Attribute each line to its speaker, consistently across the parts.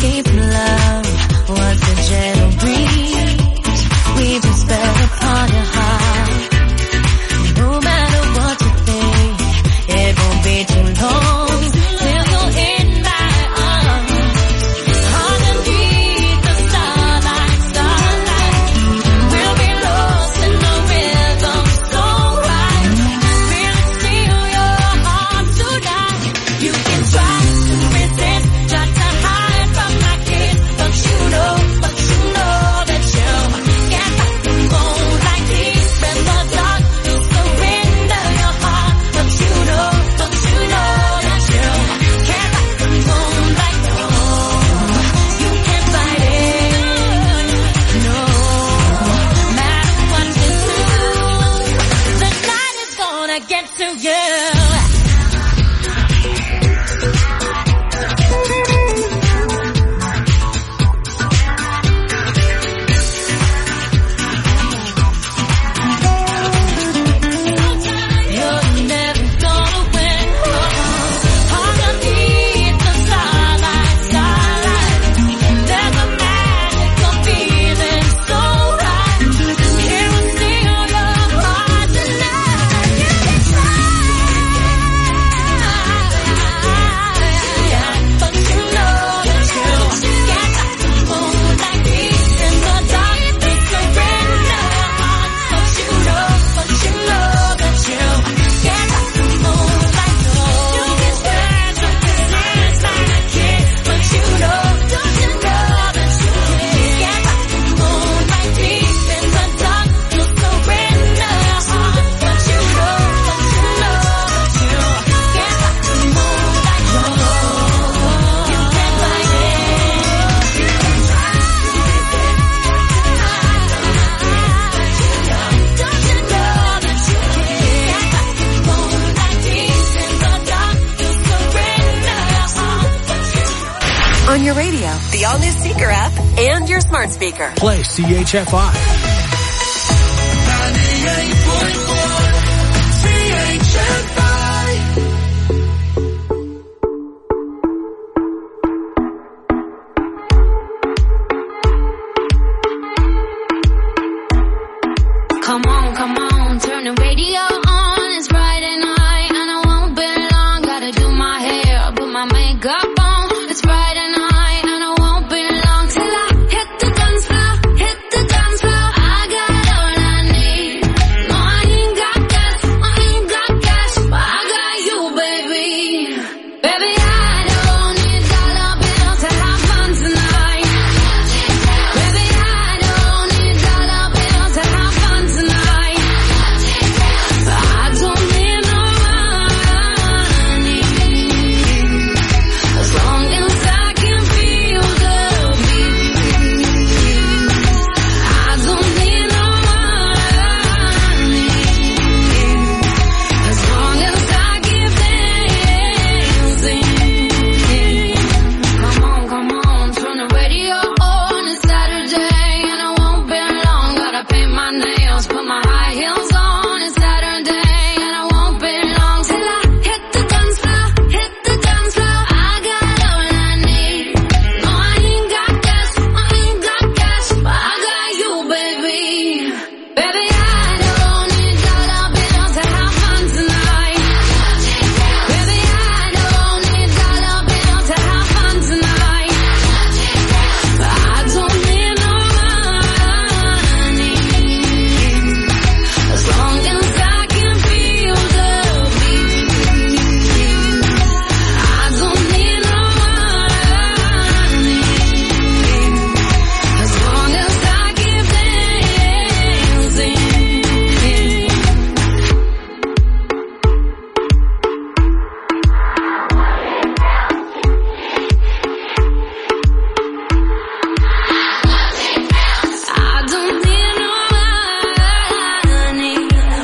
Speaker 1: escape from love was the gentle breeze. We just spell upon your heart. No matter what you think, it won't be too long till you're in my arms. Underneath the starlight, we'll be lost in the rhythm so right. Feel it steal your heart tonight. You can try to resist, try to hide from my kiss, but you know that you can't fight the moonlight deep in the dark. You surrender your heart, but you know that you can't fight the moonlight. No, you can't fight it. No matter what you do, the night is gonna get to you. You're never gonna win. Underneath the starlight, there's a magical feeling so right. Here will steal your heart tonight. You can try, but you know that you can't fight the moonlight deep in the dark. You surrender your heart, but you know that you can't fight the moonlight. No, you can try to resist my kiss, but you know that you can't fight the moonlight deep in the dark. You surrender your heart, but you know that you can't fight the moonlight. No, you can't fight it. You can try to resist, don't you know that you can't fight the moonlight deep in the dark. You surrender your heart, but you
Speaker 2: On your radio, the all-new Seeker app, and your smart speaker.
Speaker 3: Play CHFI.
Speaker 4: 98.1 CHFI.
Speaker 1: Come on, turn the radio on. It's Friday night and I won't be long. Gotta do my hair, put my makeup on. It's Friday night and I won't be long till I hit the dance floor, hit the dance floor. I got all I need. No, I ain't got cash, but I got you, baby. Baby, I don't need dollar bills to have fun tonight. Baby, I don't need dollar bills to have fun tonight. I don't need no money, as long as I can feel the beat. I don't need no money, as long as I keep dancing. Come on, turn the radio on. It's Saturday and I won't be long. Gotta paint my nails, put my high heels on. It's Saturday and I won't be long till I hit the dance floor, hit the dance floor. I got all I need. No, I ain't got cash, but I got you, baby. Baby, I don't need dollar bills to have fun tonight. Baby, I don't need dollar bills to have fun tonight. I don't need no money, as long as I can feel the beat. I don't need no money, as long as I keep dancing. I don't need no money,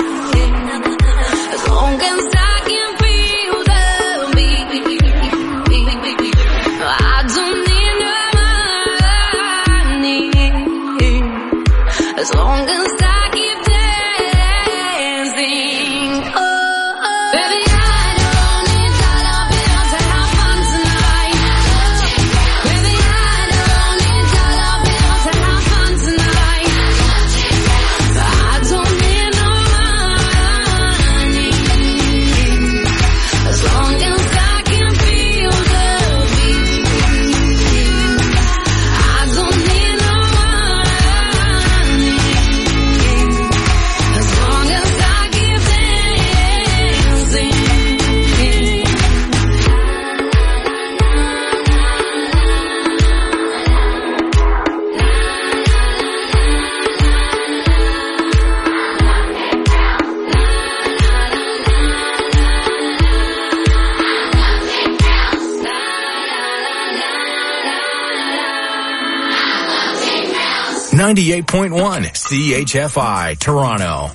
Speaker 1: as long as I can feel the beat. I don't need no money, as long as I keep dancing. Baby, I don't need dollar bills to have fun tonight. Baby, I
Speaker 3: 98.1 CHFI, Toronto.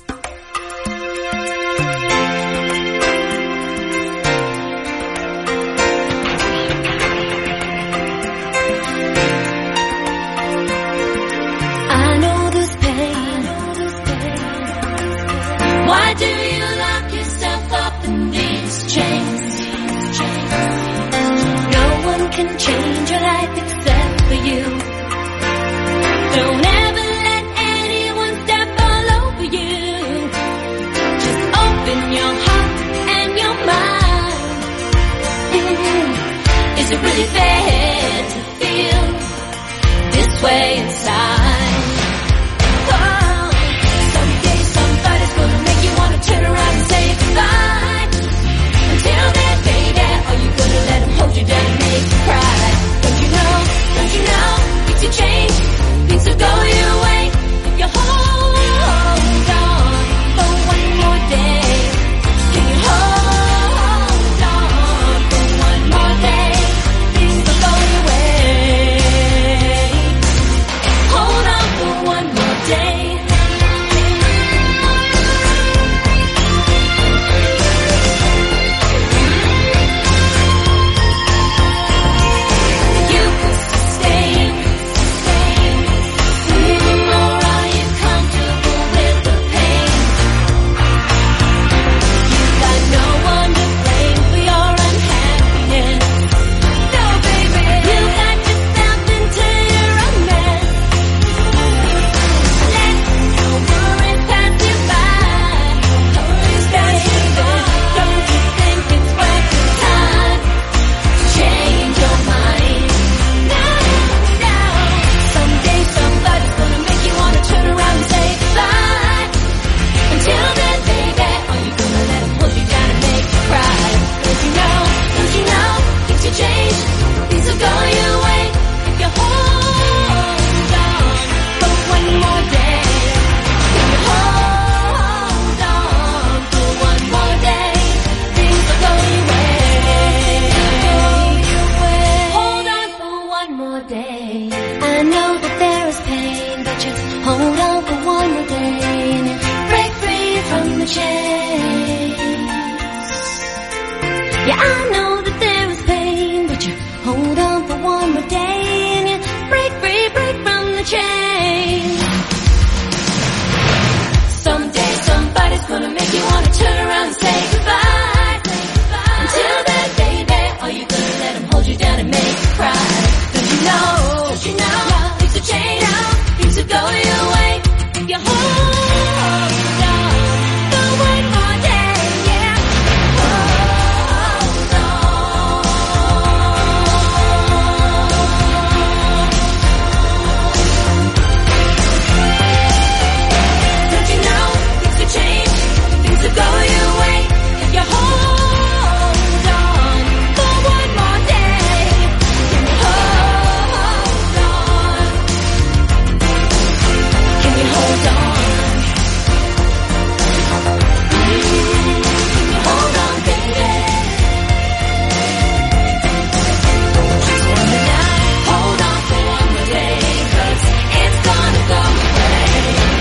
Speaker 1: I know this pain. Why do you lock yourself up in these chains? No one can change your life except for you. Don't ever let anyone step all over you. Just open your heart and your mind. Is it really fair to feel this way inside? Oh, someday somebody's gonna make you wanna turn around and say goodbye. Until then, baby, are you gonna let them hold you down and make you cry? Don't you know, things will change, things will go your way if you hold on for one more day. Can you hold on for one more day? Things will go your way. Hold on for one more day. You can sustain, or are you comfortable with the pain? You got no one to blame for your unhappiness. No, baby, you got yourself into your own mess. Let your worries pass you by. Don't you think it's worth your time to change your mind? No. Someday somebody's gonna make you wanna turn around and say goodbye. Until then, baby, are you gonna let them hold you down and make you cry? Don't you know, things will change, things will go your way if you hold on for one more day. Can you hold on for one more day? Things will go your way. Hold on for one more day. I know that there is pain, but you hold on for one more day and you break free from the chains. Yeah, I know that there is pain, but you hold on for one more day and you break from the chains. Someday somebody's gonna make you wanna turn around and say goodbye. Until then, baby, are you gonna let them hold you down and make you cry? Don't you know, things will change, things will go your way if you hold on for one more day. Yeah, hold on. Don't you know, things will change, things will go your way if you hold on for one more day. Can you hold on? Can you hold on? Can you hold on, baby? Just one night, hold on for one more day, 'cause it's gonna go away.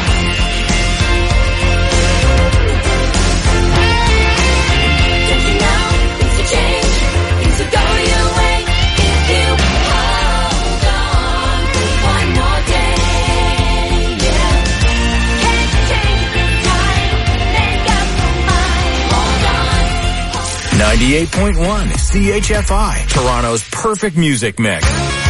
Speaker 1: Don't you know, things will change, things will go your way if you hold on for one more day. Yeah, can't change this time, make up your mind. Hold on.
Speaker 3: 98.1 CHFI, Toronto's perfect music mix.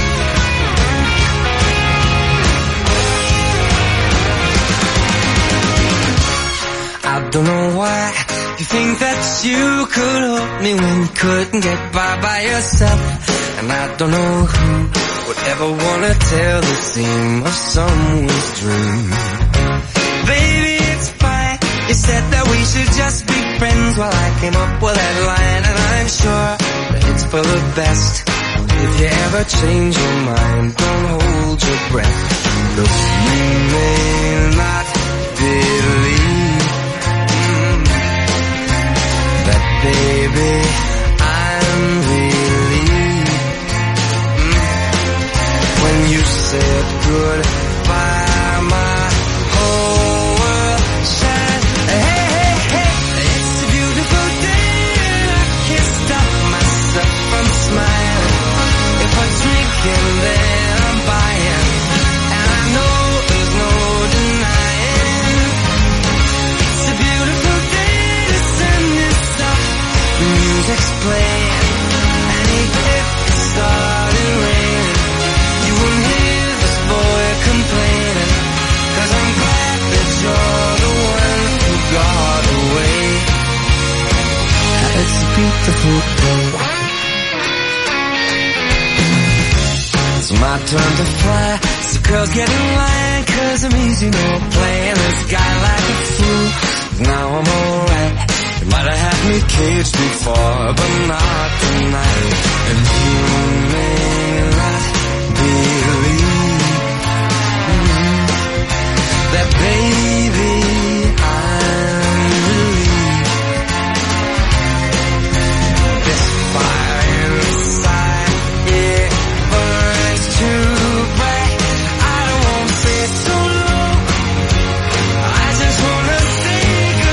Speaker 5: I don't know why you think that you could help me when you couldn't get by yourself. And I don't know who would ever wanna tell the seam of someone's dream. Baby, it's fine. You said that we should just be friends while I came up with that line. And I'm sure that it's for the best. If you ever change your mind, don't hold your breath. Look, you may not believe that, baby, I'm relieved when you said goodbye. my turn to fly. So girls get in line, cause I'm easy, no playing this guy like a fool. Now I'm alright. You might have had me caged before, but not tonight. And you may not believe that, baby, I'm relieved. This fire inside, it burns too bright. I don't want to stay so long, I just want to say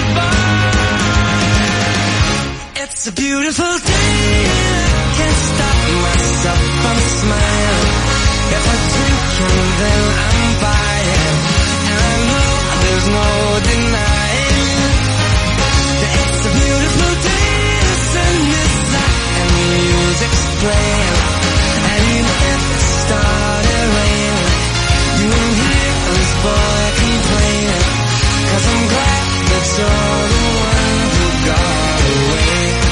Speaker 5: goodbye. It's a beautiful day, I can't stop myself from smiling. If I drink and then I'm buying, and I know there's no denying that it's a beautiful day. The sun is out and the music's playing, and even if it started raining, you won't hear this boy complaining, cause I'm glad that you're the one who got away.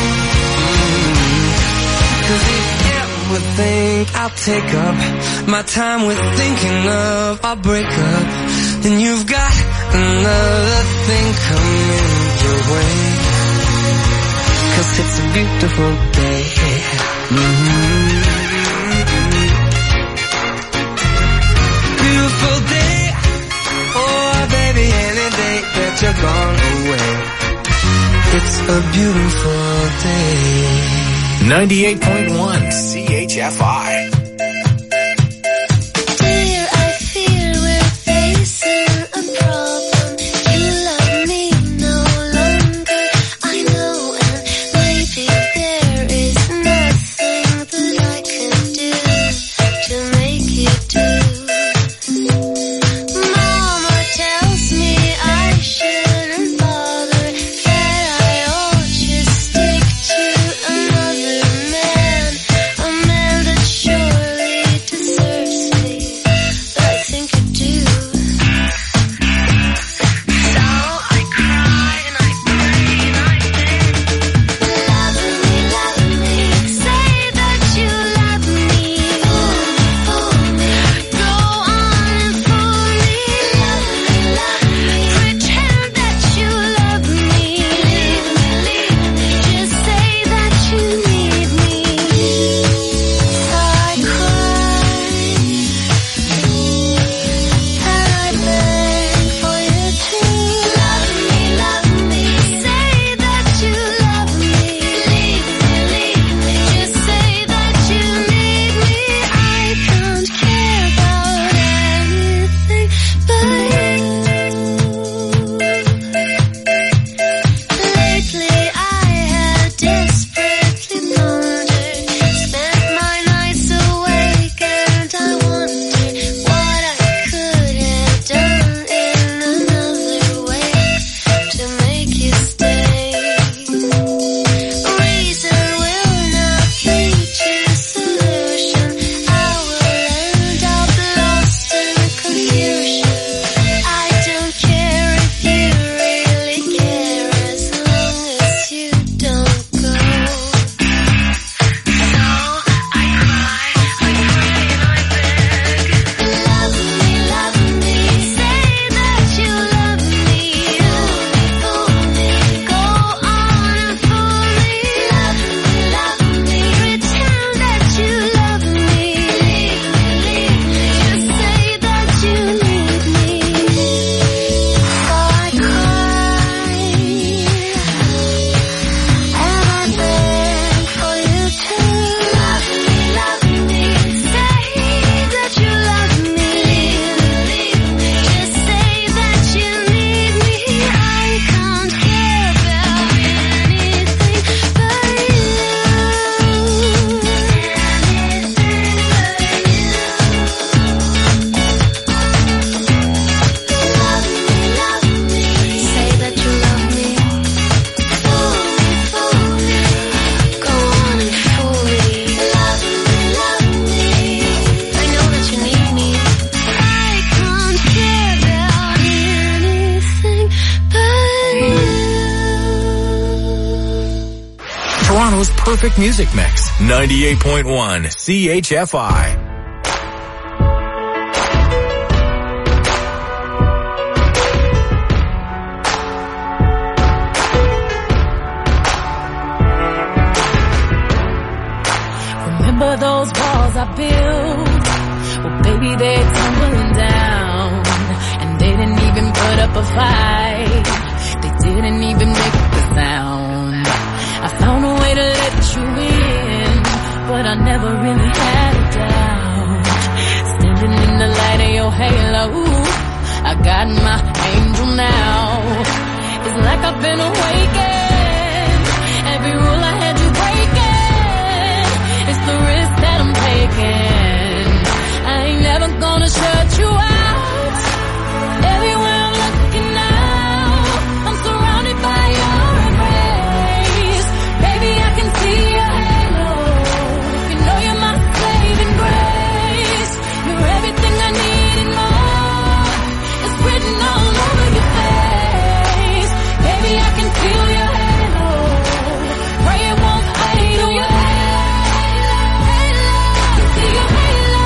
Speaker 5: Cause if you would think I'll take up my time with thinking of our breakup, then you've got another thing coming your way. Cause it's a beautiful day. Beautiful day. Oh baby, any day that you're gone away, it's a beautiful day.
Speaker 3: 98.1 CHFI.
Speaker 1: Dear, I feel we're facing a problem. You love me no longer, I know, and maybe there is nothing that I can do to make you do. Mama tells me I shouldn't bother, that I ought to stick to another man, a man that surely deserves me, but I think I do. So I cry and I pray and I beg, love me, say that you love me, fool me, go on and fool me, pretend that you love me, just say that you need me. So I cry and I beg for you to love me, say that you love me, just say that you need me. I don't care about anything but you. Lately I have desperately pondered, spent my nights awake, and I wondered what I could have done in another way to make you stay. Reason will not lead to solution, I will end up lost in confusion. I don't care if you really care, as long as you don't go. So I cry, I pray and I beg, love me, say that you love me, fool me, go on and fool me, pretend that you love me, just say that you need me. So I cry and I beg for you to love me, say that you love me, just say that you need me. I can't care about anything but you. Love me, say that you love me, fool me, go on and fool me, love me, I know that you need me. I can't care about anything but you.
Speaker 3: Toronto's perfect music mix. 98.1 CHFI.
Speaker 1: Baby, they're tumbling down, and they didn't even put up a fight. They didn't even make a sound. I found a way to let you in, but I never really had a doubt. Standing in the light of your halo, I got my angel now. It's like I've been awakened. Every rule I had you breaking. It's the risk that I'm taking. I ain't never gonna shut you out. Everywhere I'm looking now, I'm surrounded by your embrace. Baby, I can see your halo. You know you're my saving grace. You're everything I need and more. It's written all over your face. Baby, I can feel your halo. Pray it won't fade on your halo. See your halo.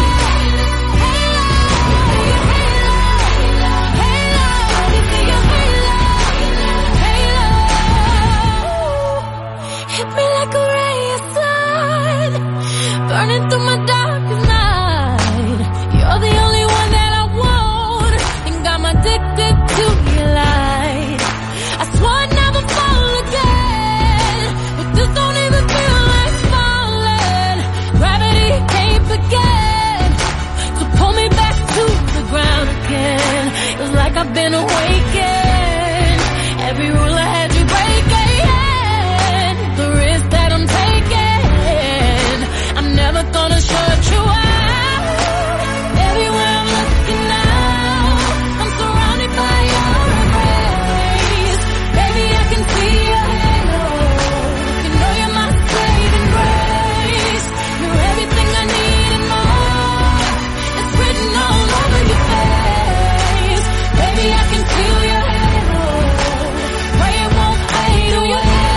Speaker 1: Hit me like a ray of sun, burning through my darkest night. You're the only one that I want, and got me addicted to your light. I swore I'd never fall again, but this don't even feel like falling. Gravity can't begin to pull me back to the ground again. It's like I've been awakened. Every rule I had you breaking. The risk that I'm taking, I'm never gonna shut you out. Everywhere I'm looking now, I'm surrounded by your embrace. Baby, I can see your halo. You know you're my saving grace. You're everything I need and more. It's written all over your face. Baby, I can feel your halo. Pray it won't fade on your head.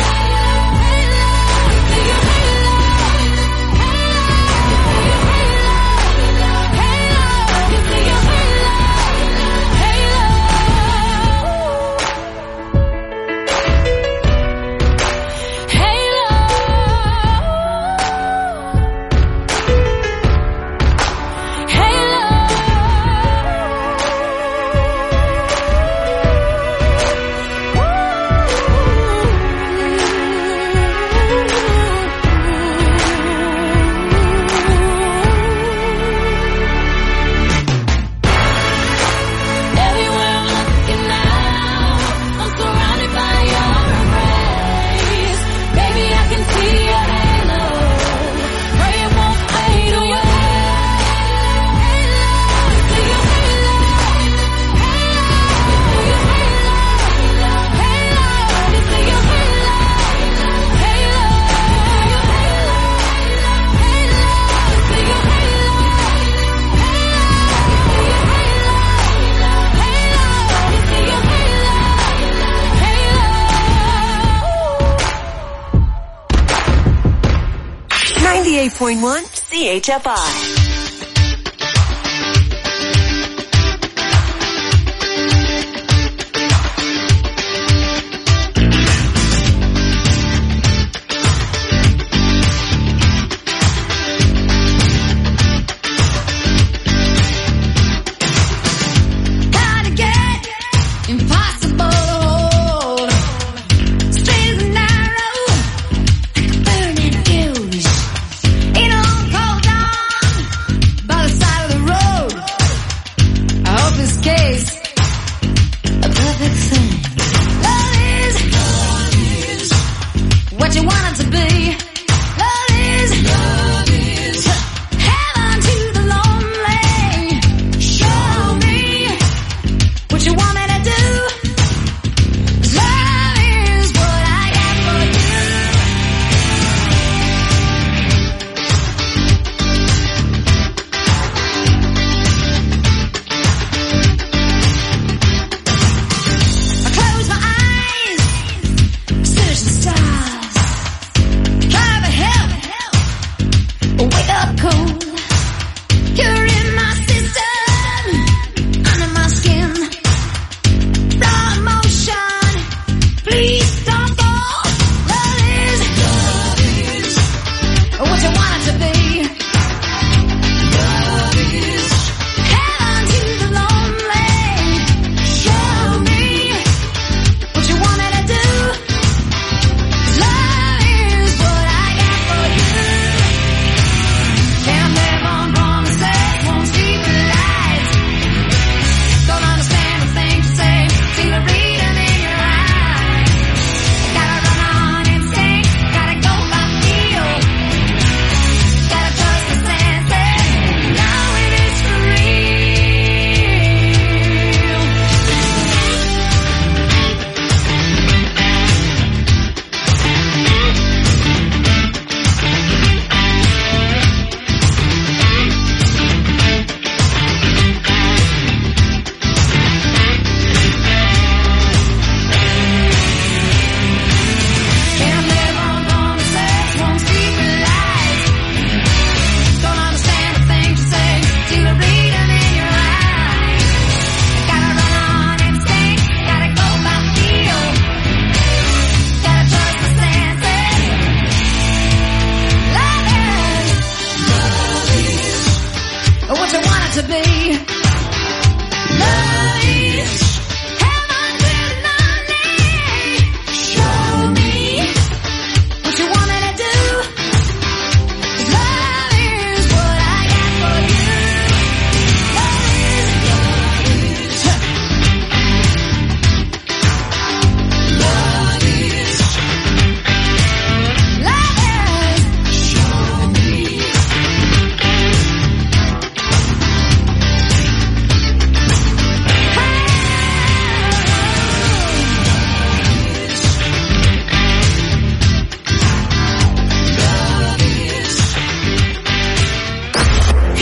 Speaker 2: .1 CHFI.
Speaker 1: Burning fuse. It all goes on.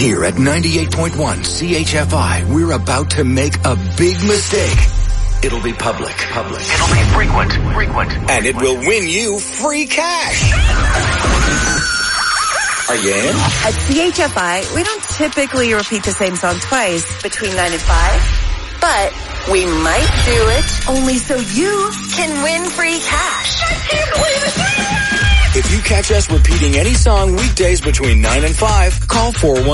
Speaker 3: Here at 98.1 CHFI, we're about to make a big mistake. It'll be public. It'll be frequent. And it will win you free cash. Are you in?
Speaker 2: At CHFI, we don't typically repeat the same song twice between 9 and 5, but we might do it only so you can win free cash. I can't believe it.
Speaker 3: If you catch us repeating any song weekdays between 9 and 5, call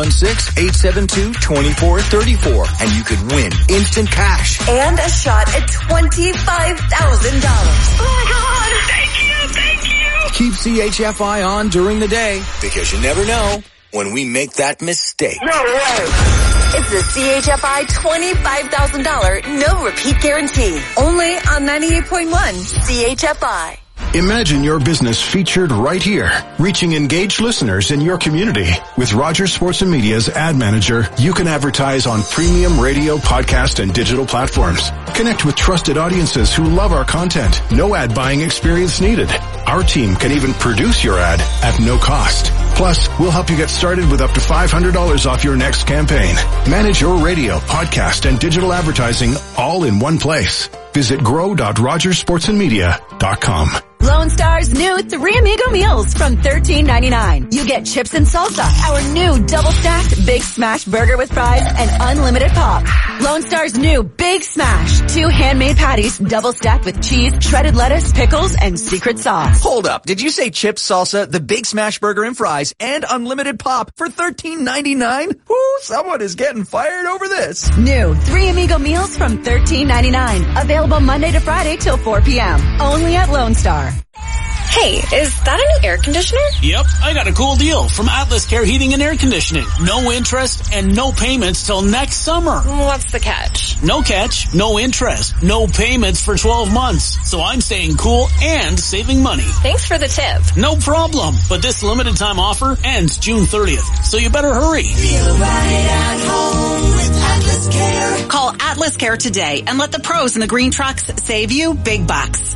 Speaker 3: 416-872-2434 and you could win instant cash.
Speaker 2: And a shot at $25,000. Oh my God. Thank you.
Speaker 3: Keep CHFI on during the day because you never know when we make that mistake.
Speaker 2: No way. It's the CHFI $25,000 no repeat guarantee. Only on 98.1 CHFI.
Speaker 6: Imagine your business featured right here, reaching engaged listeners in your community. With Rogers Sports and Media's Ad Manager, you can advertise on premium radio, podcast, and digital platforms. Connect with trusted audiences who love our content. No ad buying experience needed. Our team can even produce your ad at no cost. Plus, we'll help you get started with up to $500 off your next campaign. Manage your radio, podcast, and digital advertising all in one place. Visit grow.rogersportsandmedia.com.
Speaker 7: Lone Star's new 3 Amigo meals from $13.99. You get chips and salsa, our new double-stacked Big Smash burger with fries and unlimited pop. Lone Star's new Big Smash, 2 handmade patties double-stacked with cheese, shredded lettuce, pickles, and secret sauce.
Speaker 8: Hold up. Did you say chips, salsa, the Big Smash burger and fries, and unlimited pop for $13.99? Woo, someone is getting fired over this.
Speaker 7: New 3 Amigo meals from $13.99. Available Monday to Friday till 4 p.m. Only at Lone Star.
Speaker 2: Hey, is that a new air conditioner?
Speaker 9: Yep, I got a cool deal from Atlas Care Heating and Air Conditioning. No interest and no payments till next summer.
Speaker 2: What's the catch?
Speaker 9: No catch, no interest, no payments for 12 months. So I'm staying cool and saving money.
Speaker 2: Thanks for the tip.
Speaker 9: No problem. But this limited time offer ends June 30th. So you better hurry.
Speaker 1: Feel right at home with Atlas Care.
Speaker 10: Call Atlas Care today and let the pros in the green trucks save you big bucks.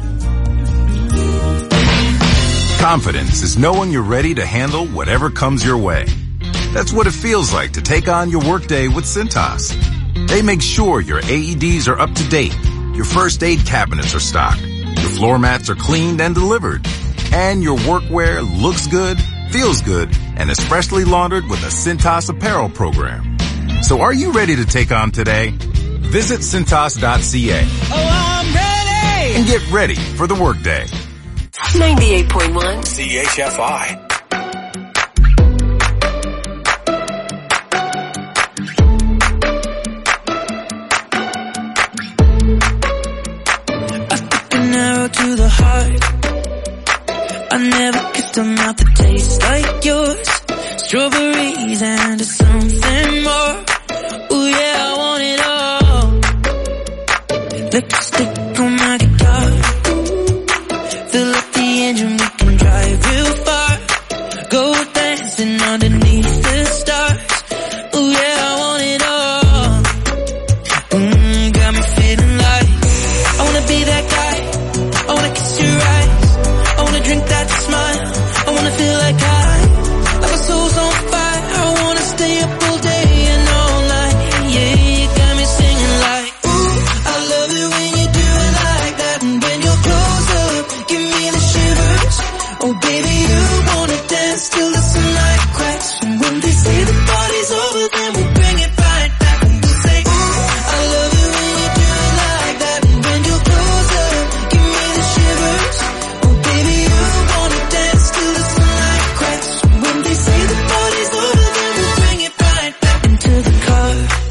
Speaker 11: Confidence is knowing you're ready to handle whatever comes your way. That's what it feels like to take on your workday with Cintas. They make sure your AEDs are up to date, your first aid cabinets are stocked, your floor mats are cleaned and delivered, and your workwear looks good, feels good, and is freshly laundered with a Cintas apparel program. So are you ready to take on today? Visit Cintas.ca.
Speaker 1: Oh, I'm ready!
Speaker 11: And get ready for the workday.
Speaker 2: 98.1
Speaker 3: CHFI.
Speaker 5: An arrow to the heart. I never kissed a mouth that tastes like yours. Strawberries and something more. Ooh yeah, I want it all. Lipstick on my guitar. Fill up the engine, we can drive real far. Go dancing underneath the stars. Ooh yeah, I want it all. Got me feeling like I wanna be that guy. I wanna kiss your eyes. I wanna drink that smile. I wanna feel like my soul's on fire. I wanna stay up all day and all night. Yeah, you got me singing like, ooh, I love it when you do it like that. And when you're close up, give me the shivers. Oh baby, you wanna dance till the sunlight cracks. And when they say the party's over, then we'll bring it right back. And we'll say, ooh, I love it when you do it like that. And when you're close up, give me the shivers. Oh baby, you wanna dance till the sunlight cracks. And when they say the party's over, then we'll bring it right back. Into the car,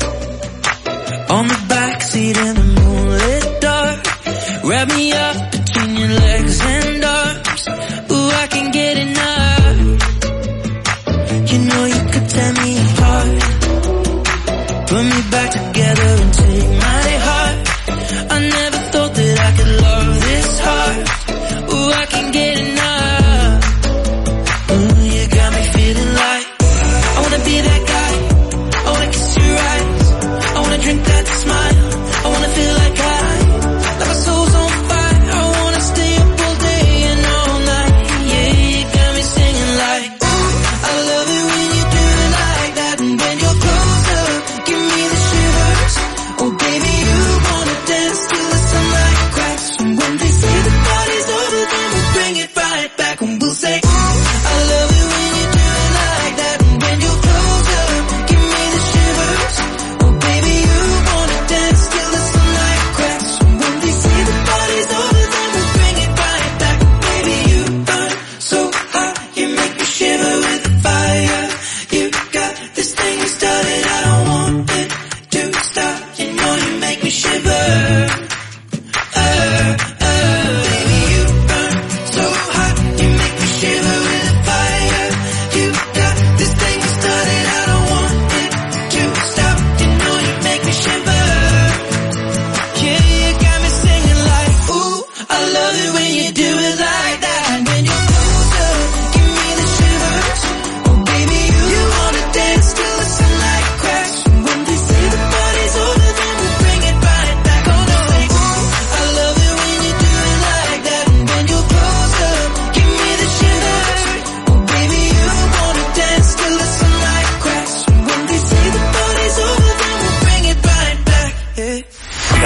Speaker 5: on the backseat in the moonlit dark. Wrap me up between your legs and arms. Ooh, I can get enough. You know you could tear me apart. Put me back together and take my heart. I never thought that I could love this hard. Ooh, I can get enough. Ooh, you got me feeling like I wanna be that guy. I wanna kiss your eyes. I wanna drink that smile. I wanna feel like my soul's on fire. I wanna stay up all day and all night. Yeah, you got me singing like, ooh, I love it when you do it like that. And when you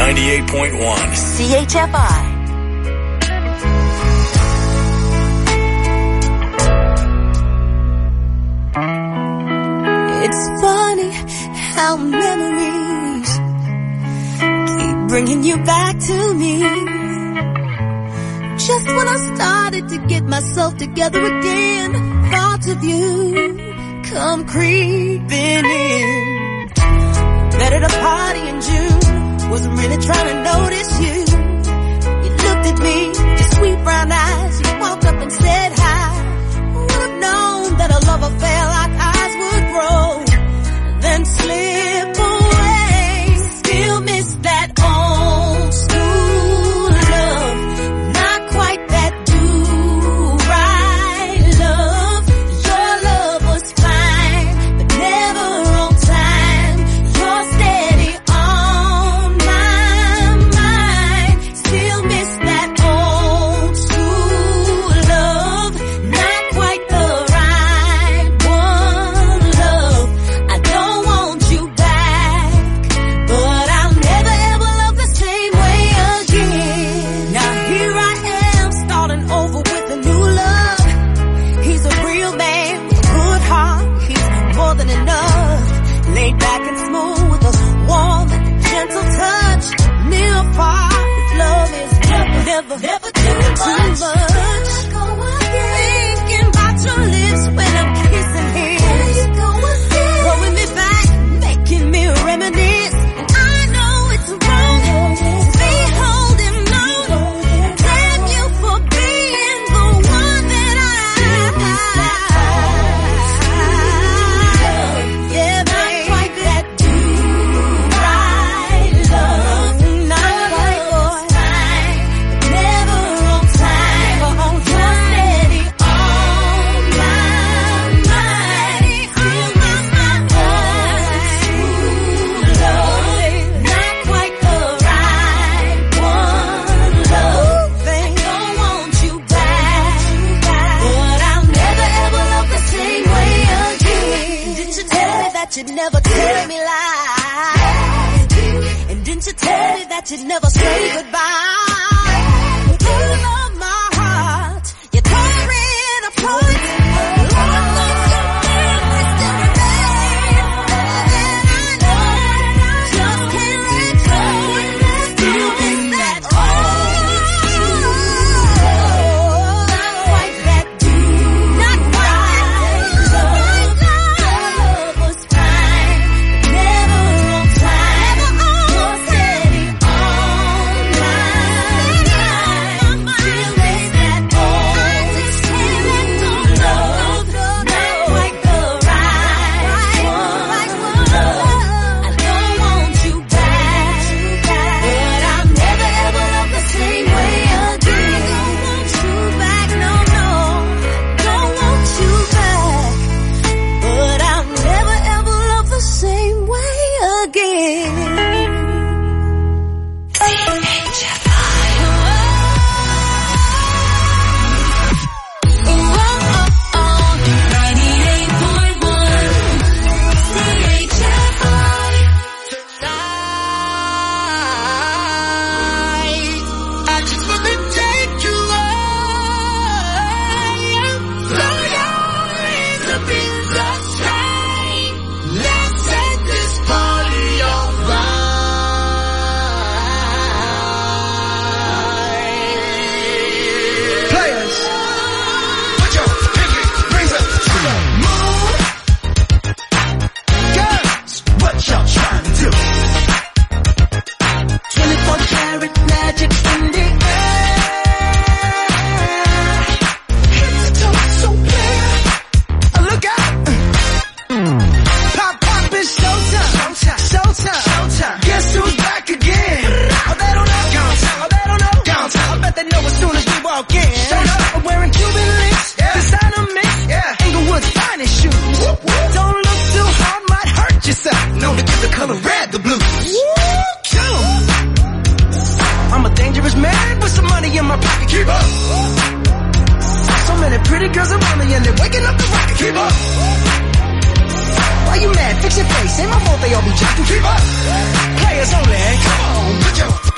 Speaker 3: 98.1
Speaker 2: CHFI.
Speaker 1: It's funny how memories keep bringing you back to me. Just when I started to get myself together again, thoughts of you come creeping in. Met at a party in June, wasn't really trying to notice you. You looked at me, your sweet brown eyes, you walked up and said hi. Would have known that a love affair like ours would grow, then slip away. Still miss that old school love, not quite that do-right love. Your love was fine, but never on time. You're steady on my mind. Still miss that old school love, not quite the right one, love. I don't want you back, but I'll never ever love the same way again. Now here I am, starting over with a new love. He's a real man with a good heart, he's more than enough. Laid back and smooth with a warm and gentle touch. Near or far, his love is never too much. Thinking about your lips when I'm kissing him. Throwing me back, making me reminisce. And I know it's wrong to be holding on. Damn you for being the one that I yeah, not quite that do-right love. Not quite on time, never on time. You're steady on my mind. Still miss my old school love, not quite the right one, love. I don't want you back, but I'll never ever love the same way again. Didn't you tell me that you'd never tell me lies? And didn't you tell me that you'd never say goodbye? You love my heart, you tore it apart. Love those you barely still remain. And I know, just can't let go. Still miss that old not quite that not right love. Your love was fine, never on time. You're steady on my mind. Still miss that old I just can't let go. Love, not quite the right one. I don't want you back, but I'll never ever love the same way again. Don't want you back, no. Don't want you back, but I'll never ever love the same way again.
Speaker 5: I just wanna take you away. Blow your eyes up in the sky. Let's set this party on fire. Players, put your pinky rings up to the moon. Girls, what y'all trying to do? 24-karat magic in the air. Head to toe so clear. Look out! Pop, it's showtime. Showtime. Guess who's back again? Oh, they don't know. Downtown. I bet they know as soon as we walk in. I'm wearing Cuban links, designer mix, Inglewood's finest shoes. Don't look too hard, might hurt yourself. Known to give the color red the blues. I'm a dangerous man with some money in my pocket. Keep up. So many pretty girls around me and they're waking up the rocket. Keep up. Why you mad? Fix your face. Ain't my fault they all be jocking. Keep up. Players only. Come on, put your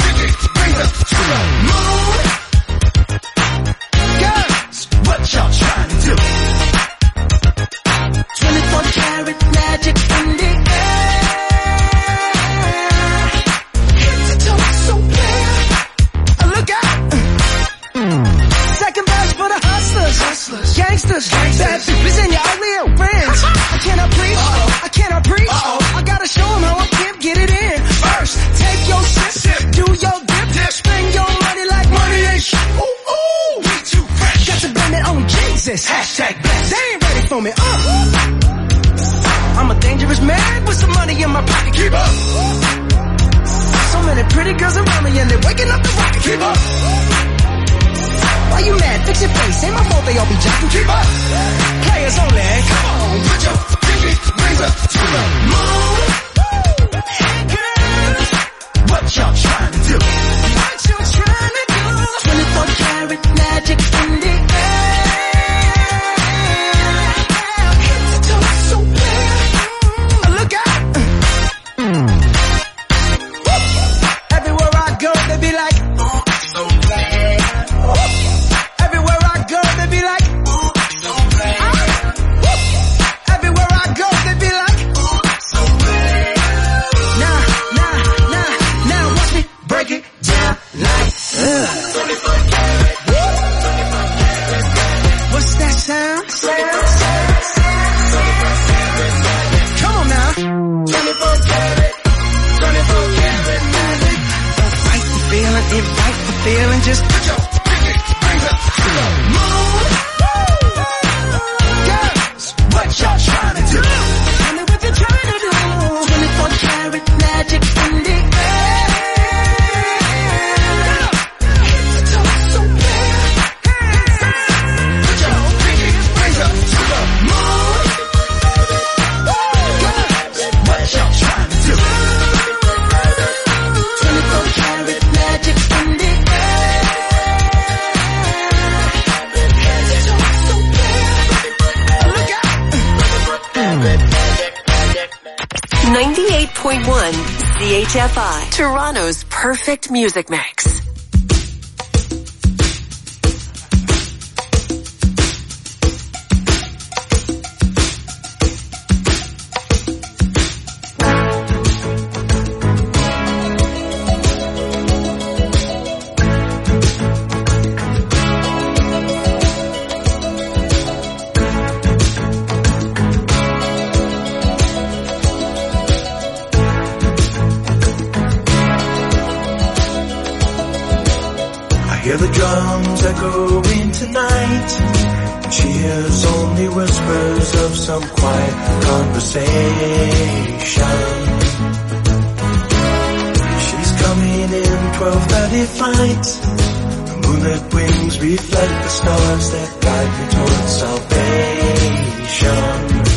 Speaker 5: Keep up. So many pretty girls around me and they're waking up the rocket. Keep up. Why you mad? Fix your face. Ain't my fault they all be jocking. Keep up. Players only. Come on, put your pinky rings up to the moon. Girls, what y'all trying to do? What you trying to do? 24 karat magic in the air. Head to toe so clear. Look out. Everywhere I go, they be like, so bad. Everywhere I go, they be like, so bad. Everywhere I go, they be like, so bad. Now, watch me break it down like, 24 karat. What's that sound? Come on now. 24 karat. 24 karat magic. Don't fight the feeling, invite the feeling. Just put your pinky rings up to the moon. Girls, what y'all trying to do? Tell me what you're trying to do. 24 karat magic in the air. Head to toe so clear. Put your pinky rings up to the moon. Girls, what y'all trying to do? 24 karat magic in the air. Head to toe so clear. Look out.
Speaker 2: 98.1 CHFI, Toronto's perfect music mix.
Speaker 5: Hear the drums echoing tonight. She hears only whispers of some quiet conversation. She's coming in 12:30 flight. The moonlit wings reflect the stars that guide me towards salvation.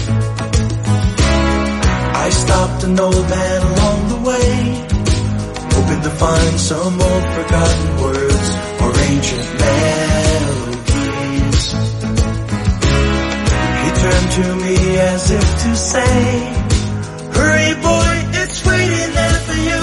Speaker 5: I stopped an old man along the way, hoping to find some old forgotten words or ancient melodies. He turned to me as if to say, hurry boy, it's waiting there for you.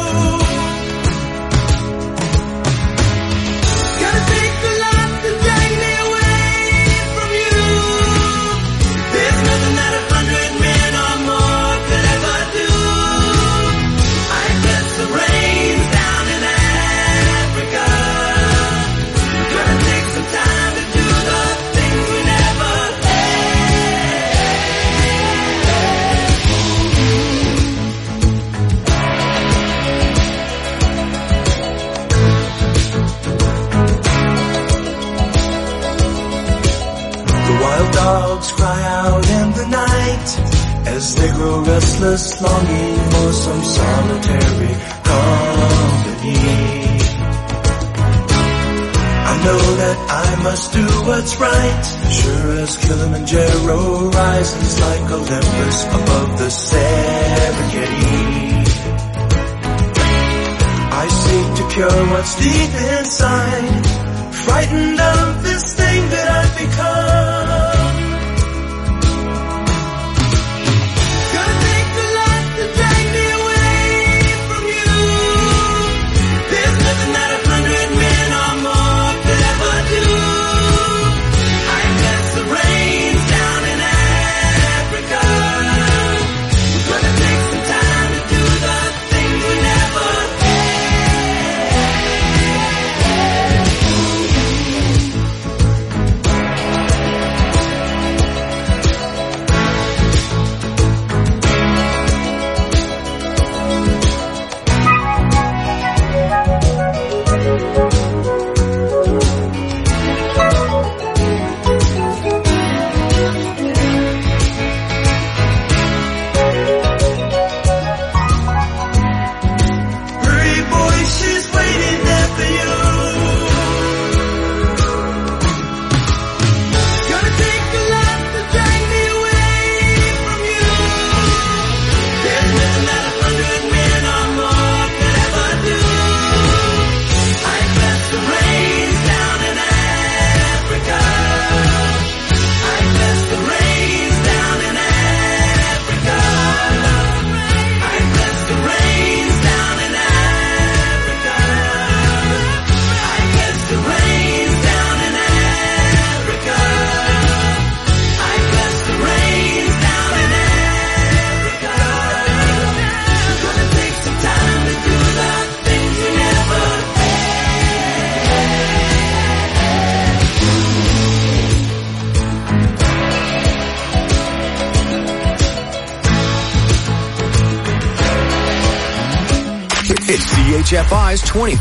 Speaker 5: Gotta take the life to drag me away from you. There's nothing that 100 men or more could ever do. I guess the rain's down in Africa. Gonna take some time to do the things we never The wild dogs cry out in the night as they grow restless, longing for some solitary company. I know that I must do what's right, sure as Kilimanjaro rises like Olympus above the Serengeti. I seek to cure what's deep inside, frightened of this thing that I've become. Gonna take the life to drag me away from you. There's nothing that 100 men or more could ever do. I guess the rain's down in Africa. Gonna take some time to do the things we never had.
Speaker 3: It's CHFI's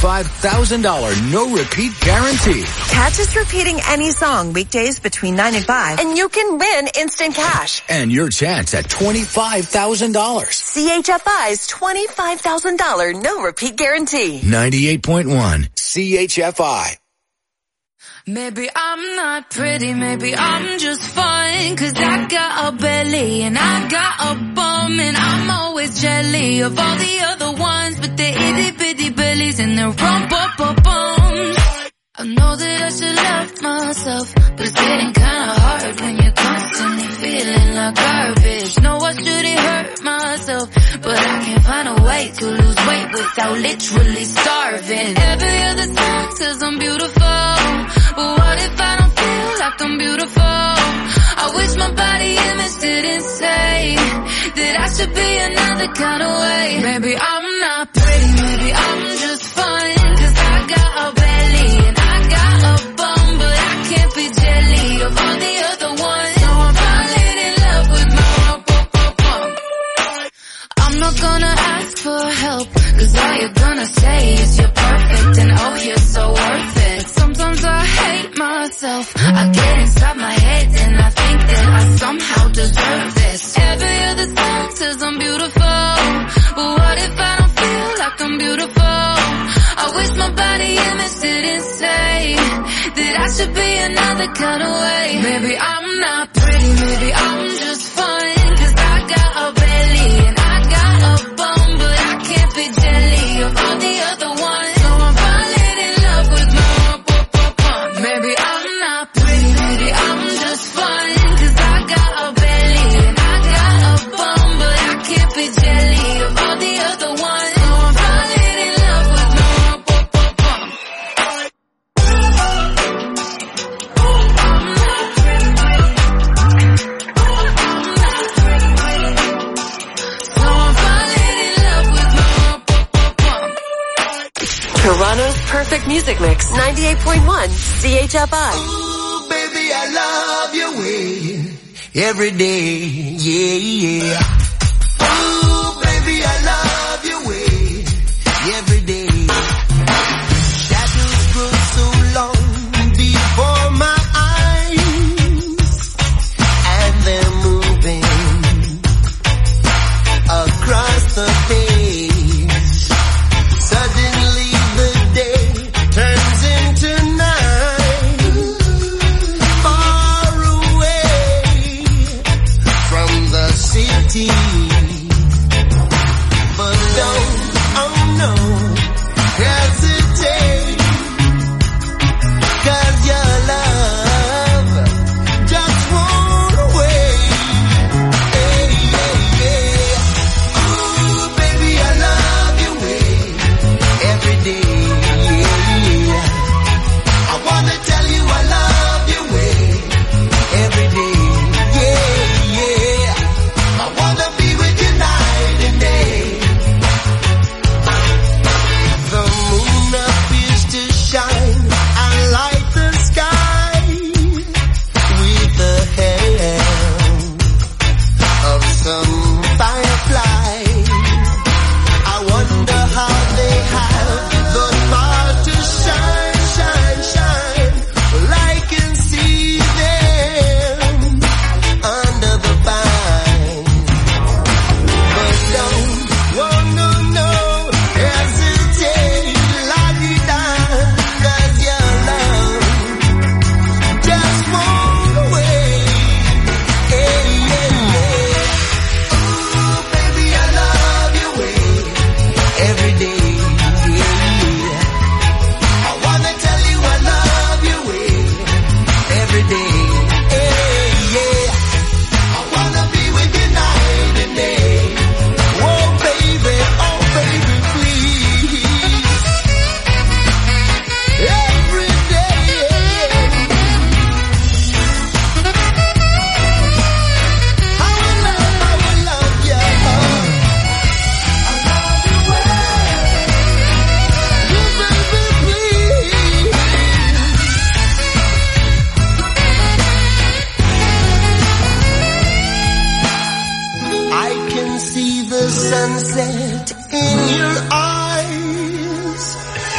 Speaker 3: $25,000 no-repeat guarantee.
Speaker 2: Catch us repeating any song weekdays between 9 and 5, and you can win instant cash.
Speaker 3: And your chance at $25,000.
Speaker 2: CHFI's $25,000 no-repeat guarantee.
Speaker 3: 98.1 CHFI.
Speaker 1: Maybe I'm not pretty, maybe I'm just fine, 'cause I got a belly and I got a bum, and I'm always jelly of all the other ones with their itty bitty bellies and their rump-up-bums. I know that I should love myself, but it's getting kinda hard when you're constantly feeling like garbage. No, I shouldn't hurt myself, but I can't find a way to lose weight without literally starving. Every other song says I'm beautiful, but what if I don't feel like I'm beautiful? I wish my body image didn't say that I should be another kind of way. Maybe I'm not pretty, maybe I'm just fine, 'cause I got a belly and I got a bum, but I can't be jelly of all the other ones. So I'm falling in love with my bum. I'm not gonna ask for help, 'cause all you're gonna say is you're perfect and oh you're so worth it. Sometimes I hate myself, I get inside my head and I think that I somehow deserve this. Every other song says I'm beautiful, but what if I don't feel like I'm beautiful? I wish my body image didn't say that I should be another kind of way. Maybe I'm not pretty, maybe I'm just fine, 'cause I got a belly and I got a bum, but I can't be jelly of all the other ones. So I'm falling in love with my bum. Maybe I'm not pretty, maybe I'm just fine, 'cause I got a belly and I got a bum, but I can't be jelly of all the other ones. So I'm falling in love with my bum.
Speaker 2: Toronto's perfect music mix, 98.1 CHFI.
Speaker 5: Ooh, baby, I love your way every day, yeah. Ooh, baby, I love your way every day. Shadows grow so long before my eyes, and they're moving across the page. Suddenly the day turns into night, far away from the city. But don't, oh no, hesitate, 'cause your love just won't wait. Hey, hey, hey. Ooh, baby, I love your way every day. I wanna tell you I love your way every day. Yeah, yeah. I wanna be with you night and day. The moon appears to shine and light the sky with the help of some fireflies. I wonder how they have the power to shine, shine, shine. Well, I can see them under the vine. But don't, oh no, no, hesitate, la-di-da, 'cause your love just won't wait. Hey, yeah, yeah. Ooh, baby, I love your way every day. Yeah. I wanna tell you I love your way every day. Hey, yeah. I wanna be with you night and day. Oh baby, please. Every day. I will love you. I love you well. You baby, please. I can see the sunset in your eyes.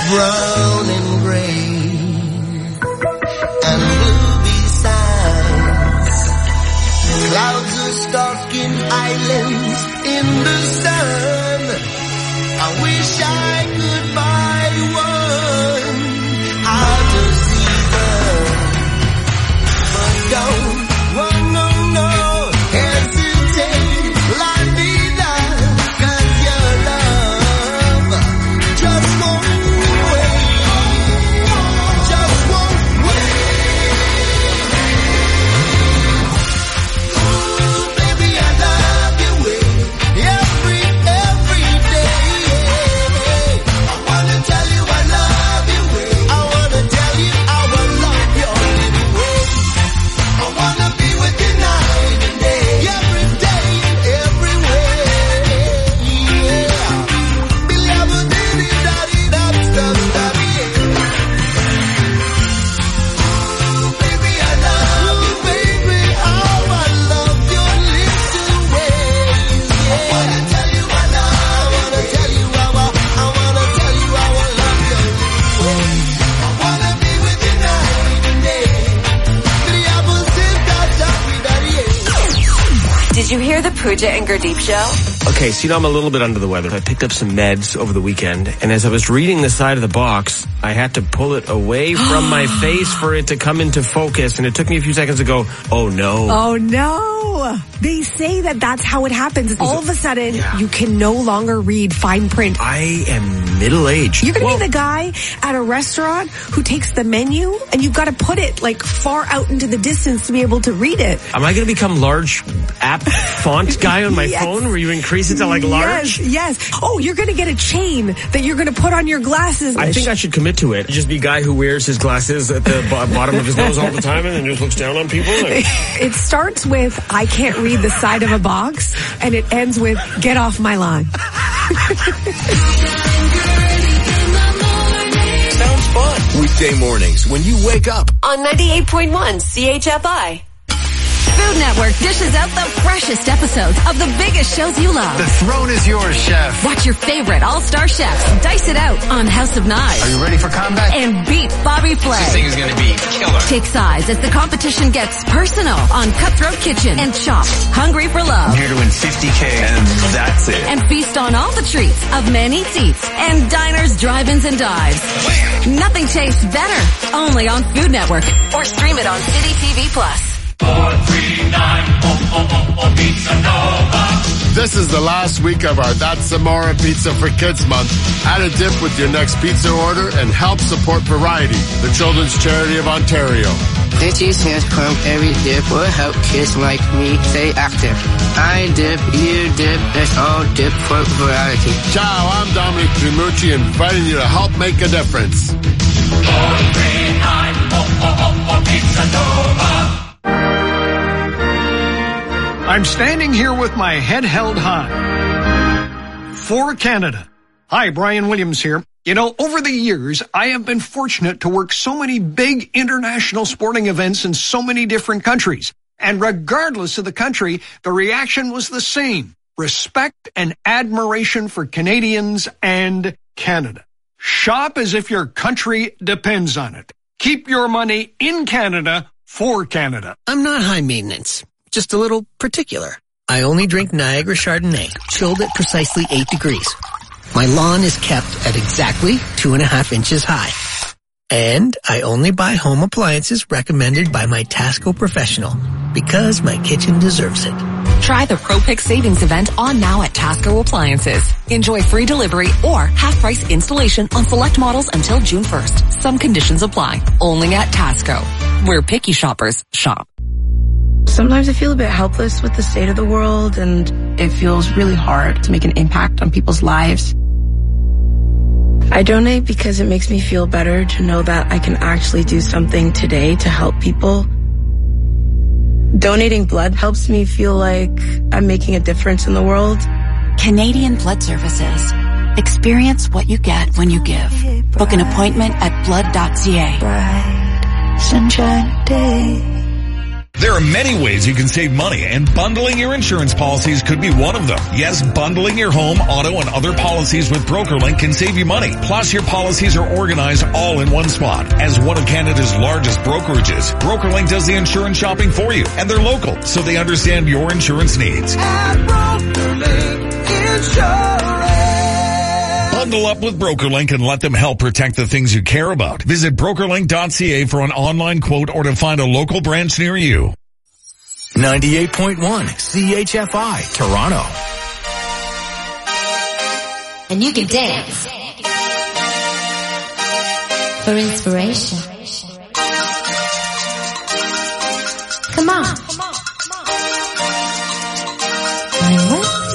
Speaker 12: brown and gray and blue besides. Clouds are stalking islands in the sun. I wish I could buy one out of season, but don't no hesitate, la vida, 'cause your love just won't wait, just won't wait. Ooh, baby, I love your way every day. I wanna tell you I love your way. I wanna tell you I will love your little way. I wanna be with you night and day, every day and every way. Yeah. Baby, I love you, baby. Oh, I love your little ways. Yeah. I wanna tell you I love. I wanna tell you I love your little ways. I wanna be with you night and day.
Speaker 2: Did you hear the Pooja and Gurdeep show?
Speaker 13: Okay, so I'm a little bit under the weather. I picked up some meds over the weekend, and as I was reading the side of the box, I had to pull it away from my face for it to come into focus, and it took me a few seconds to go, oh no.
Speaker 14: Oh no. They say that that's how it happens. All of a sudden, you can no longer read fine print.
Speaker 13: I am middle-aged.
Speaker 14: You're going to be the guy at a restaurant who takes the menu, and you've got to put it like far out into the distance to be able to read it.
Speaker 13: Am I going to become large app font guy on my phone where you increase it to like large?
Speaker 14: Yes. Oh, you're going to get a chain that you're going to put on your glasses.
Speaker 13: I think I should commit to it. Just be a guy who wears his glasses at the bottom of his nose all the time and then just looks down on people.
Speaker 14: It starts with, I can't read the side of a box, and it ends with, get off my lawn.
Speaker 3: Sounds fun. Weekday mornings when you wake up.
Speaker 2: On 98.1 CHFI.
Speaker 7: Food Network dishes out the freshest episodes of the biggest shows you love.
Speaker 15: The throne is yours, chef.
Speaker 7: Watch your favorite all-star chefs dice it out on House of Knives.
Speaker 15: Are you ready for combat?
Speaker 7: And beat Bobby Flay.
Speaker 15: This thing is going to be killer.
Speaker 7: Take sides as the competition gets personal on Cutthroat Kitchen and Chopped, Hungry for Love.
Speaker 15: I'm here to win $50K and that's it.
Speaker 7: And feast on all the treats of Man Eats Eats and Diners, Drive-Ins, and Dives. Nothing tastes better. Only on Food Network. Or stream it on City TV Plus.
Speaker 4: 439 Pizza Nova.
Speaker 16: This is the last week of our That's Zamora Pizza for Kids month. Add a dip with your next pizza order and help support Variety, the children's charity of Ontario.
Speaker 17: Itchy hands from every dip will help kids like me stay active. I dip, you dip, let's all dip for variety.
Speaker 16: Ciao, I'm Dominic Trimucci, inviting you to help make a difference.
Speaker 4: 439 Pizza Nova.
Speaker 18: I'm standing here with my head held high. For Canada. Hi, Brian Williams here. You know, over the years, I have been fortunate to work so many big international sporting events in so many different countries. And regardless of the country, the reaction was the same. Respect and admiration for Canadians and Canada. Shop as if your country depends on it. Keep your money in Canada for Canada.
Speaker 19: I'm not high maintenance. Just a little particular. I only drink Niagara Chardonnay, chilled at precisely 8 degrees. My lawn is kept at exactly 2.5 inches high. And I only buy home appliances recommended by my Tasco professional, because my kitchen deserves it.
Speaker 20: Try the ProPick Savings event on now at Tasco Appliances. Enjoy free delivery or half-price installation on select models until June 1st. Some conditions apply. Only at Tasco, where picky shoppers shop.
Speaker 21: Sometimes I feel a bit helpless with the state of the world, and it feels really hard to make an impact on people's lives. I donate because it makes me feel better to know that I can actually do something today to help people. Donating blood helps me feel like I'm making a difference in the world.
Speaker 22: Canadian Blood Services. Experience what you get when you give. Book an appointment at blood.ca.
Speaker 1: Sunshine day.
Speaker 6: There are many ways you can save money, and bundling your insurance policies could be one of them. Yes, bundling your home, auto, and other policies with BrokerLink can save you money. Plus, your policies are organized all in one spot. As one of Canada's largest brokerages, BrokerLink does the insurance shopping for you, and they're local, so they understand your insurance needs. Bundle up with BrokerLink and let them help protect the things you care about. Visit BrokerLink.ca for an online quote or to find a local branch near you.
Speaker 3: 98.1 CHFI, Toronto.
Speaker 1: And you can dance for inspiration. Come on. I'm with you.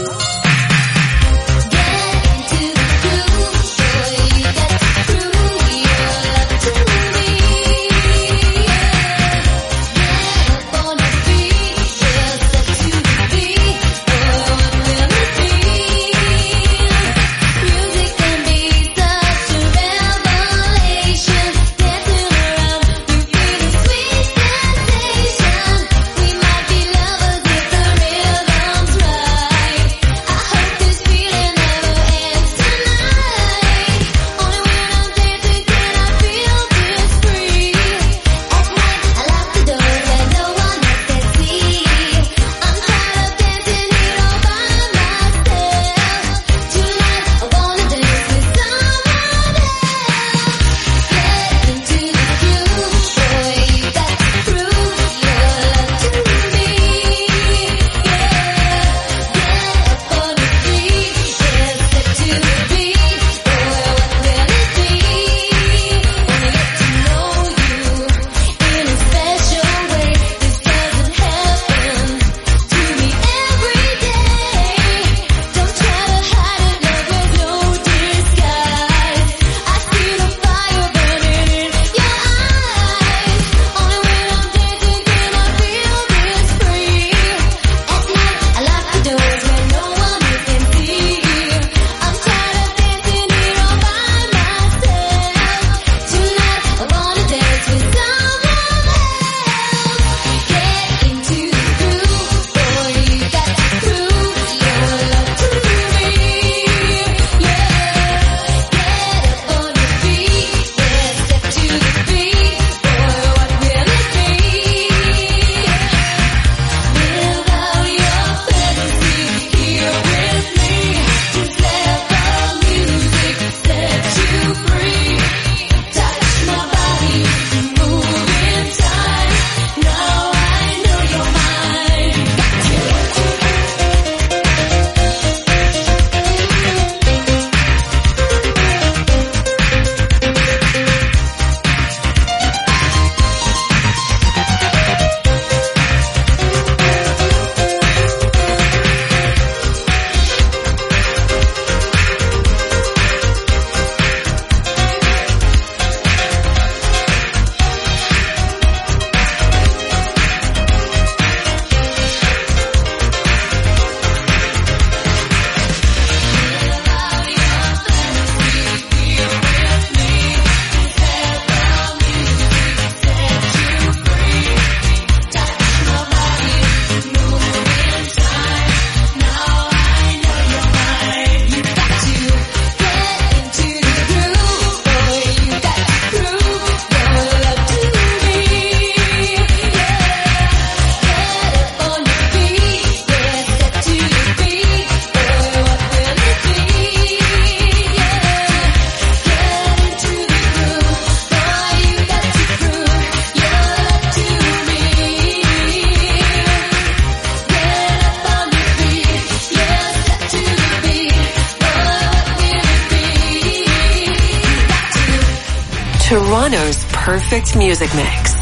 Speaker 8: Toronto's perfect music mix.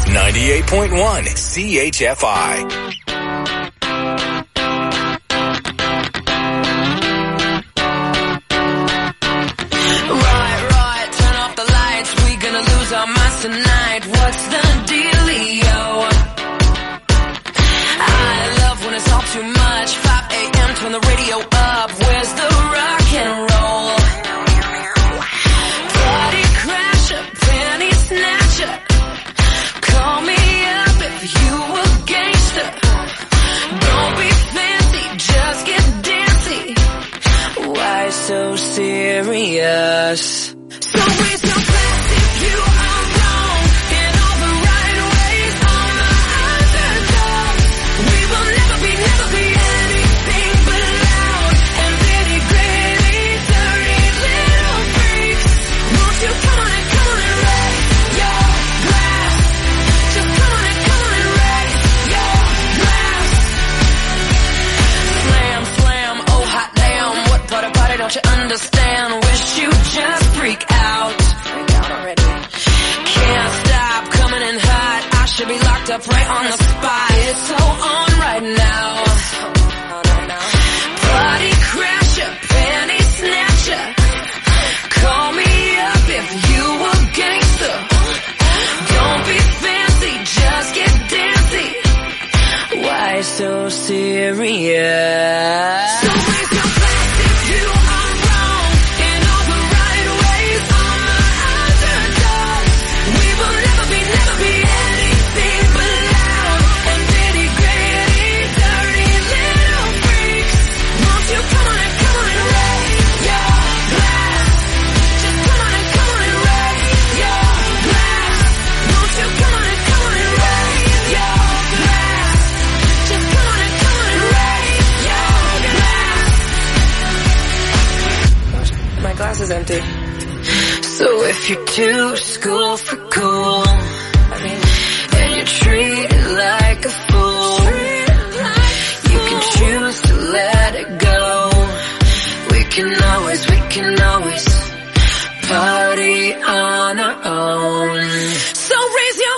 Speaker 3: 98.1 CHFI.
Speaker 5: Tonight, what's the dealio? I love when it's all too much. 5 a.m. turn the radio up. Where's the rock and roll? Party crasher, penny snatcher. Call me up if you a gangster. Why so serious?
Speaker 1: So raise your glass if you are wrong in all the right ways. All my underdogs. We will never be anything but loud and nitty-gritty, dirty little freaks. Won't you come on and raise your glass? Just come on and raise your glass.
Speaker 5: Slam, slam, oh hot damn. What part of party don't you understand? Wish you just freak out. Already. Can't stop coming in hot. I should be locked up right on the spot. It's so on right now. Party crasher, panty snatcher. Call me up if you a gangster. Don't be fancy, just get dancy. Why so serious?
Speaker 1: So raise your glass if you are wrong in all the right ways. All my underdogs. We will never be anything but loud and nitty-gritty, dirty little freaks. Won't you come on and raise your glass? Just come on and raise your glass. Won't you come on and raise your glass? Just come on and raise your glass.
Speaker 5: My glass is empty. So if you're too school for cool, and you're treated like a fool, you can choose to let it go. We can always party on our own.
Speaker 1: So raise your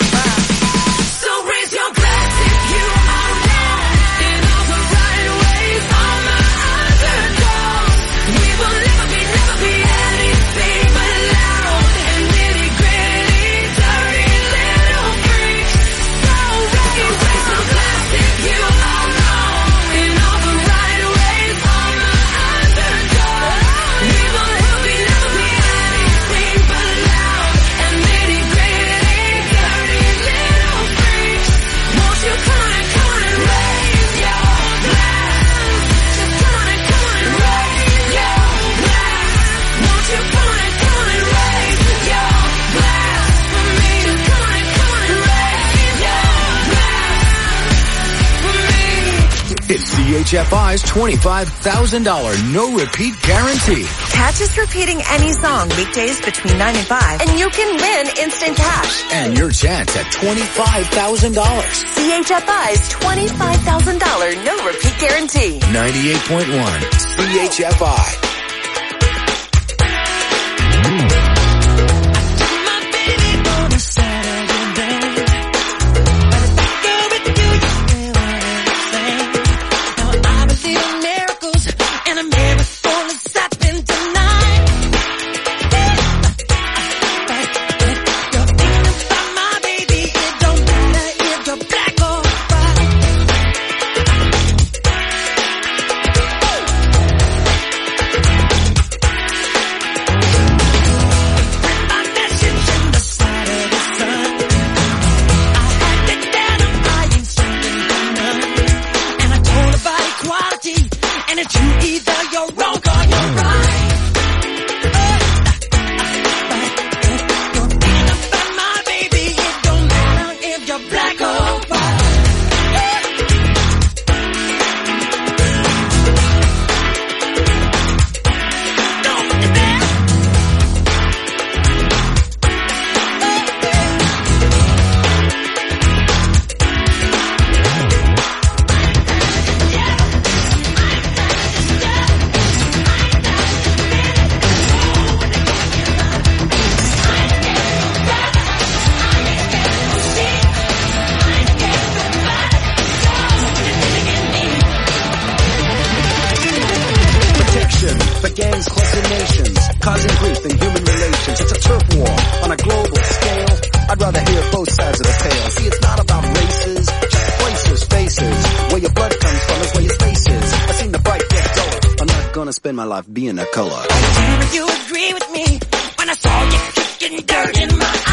Speaker 1: glass if you are wrong in all the right ways. All my underdogs. We will never be anything but loud and nitty-gritty, dirty little freaks. So raise your glass if you are wrong in all the right ways. All my underdogs. We will never be anything but loud and nitty-gritty, dirty little freaks. Won't you come on and raise your glass? Just come on and raise your glass. Won't you come on and raise your glass for me? Just come on and raise your glass for me.
Speaker 3: It's CHFI's $25,000 no repeat guarantee.
Speaker 2: Catch us repeating any song weekdays between 9 and 5, and you can win instant cash.
Speaker 3: And your chance at $25,000.
Speaker 2: CHFI's $25,000 no repeat guarantee.
Speaker 3: 98.1 CHFI.
Speaker 9: causing grief in human relations. It's a turf war on a global scale. I'd rather hear both sides of the tale. See, it's not about races, just places, faces. Where your blood comes from is where your space is. I've seen the bright get duller. I'm not gonna spend my life being a color.
Speaker 1: Would you agree with me when I saw you kicking dirt in my eyes?